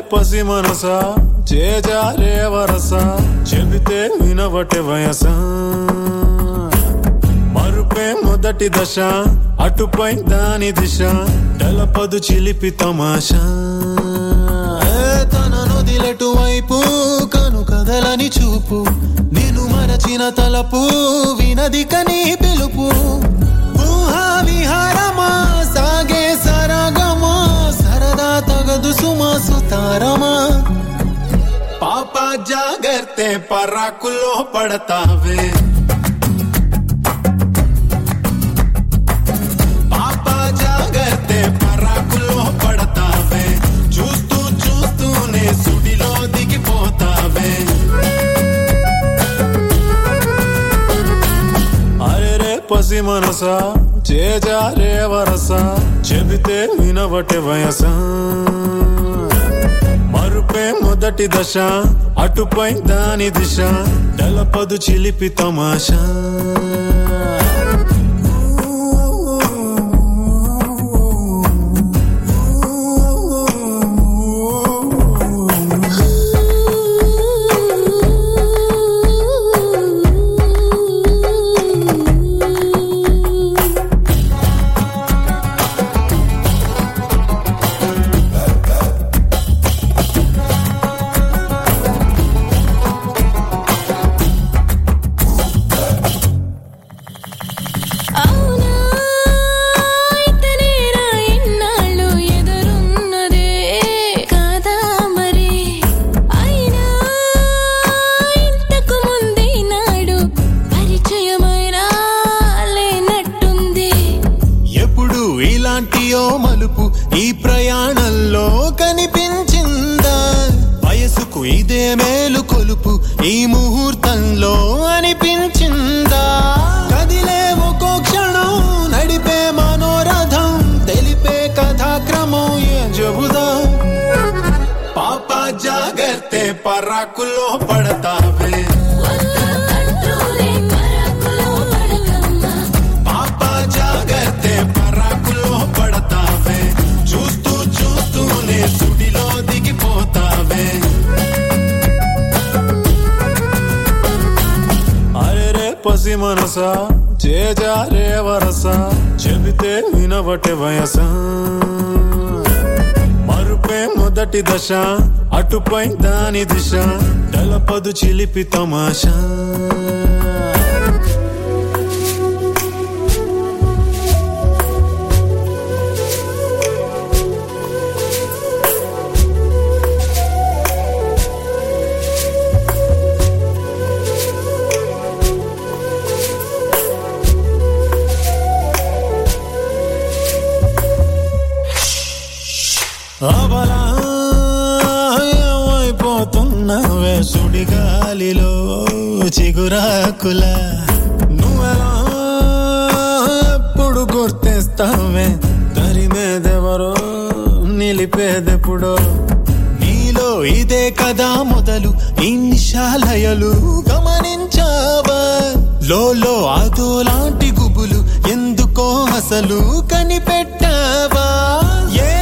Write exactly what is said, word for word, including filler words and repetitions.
పసి మనసా చేజారే వరసా చెబితే వినవటే వయసా మరుపే మొదటి దశ అటుపై దాని దిశ తెలపదు చిలిపి తమాషా తన నొదిలెటు వైపు కను కదలని చూపు నిన్ను మరచిన తలపు వినది కని పిలుపు ఊహా విహారమా సాగే సరగమా సరదా తగదు సుమా సుతారమా పాపా జాగర్తే పరాకులో పడతావే పాపా జాగర్తే పరాకులో పడతావే చూస్తూ చూస్తూనే సుడిలో దిగిపోతావే అరే పసి మనసా చేజారే వరసా చెబితే వినవటే వయసా మరుపే మొదటి దశ అటుపై దాని దిశ తెలపదు చిలిపి తమాషా మలుపు ఈ ప్రయాణంలో కనిపించిందా వయసుకు ఇదే మేలు కొలుపు ఈ ముహూర్తంలో అనిపించిందా కదిలే ఒక్కో క్షణం నడిపే మనోరథం తెలిపే కథాక్రమం ఏ జబుదా పాపా జాగర్తే పరాకులో పడతావే పాపా జాగర్తే పరాకులో పడతావే చూస్తూ చూస్తూనే సుడిలో దిగిపోతావే అరే పసి మనసా చేజారే వరసా చెబితే వినవటే వయసా మరుపే మొదటి దశ అటుపై దాని దిశ తెలపదు చిలిపి తమాషా అవలా ఏమైపోతున్నావే సుడిగాలిలో చిగురాకుల నువ్వెలా ఎప్పుడు గుర్తిస్తావే తరిమేదెవరో నిలిపేదెప్పుడో నీలో ఇదే కదా మొదలు ఇన్షాలయలు గమనించావా లోలో అదో లాంటి గుబులు ఎందుకో అసలు కనిపెట్టావా ఏ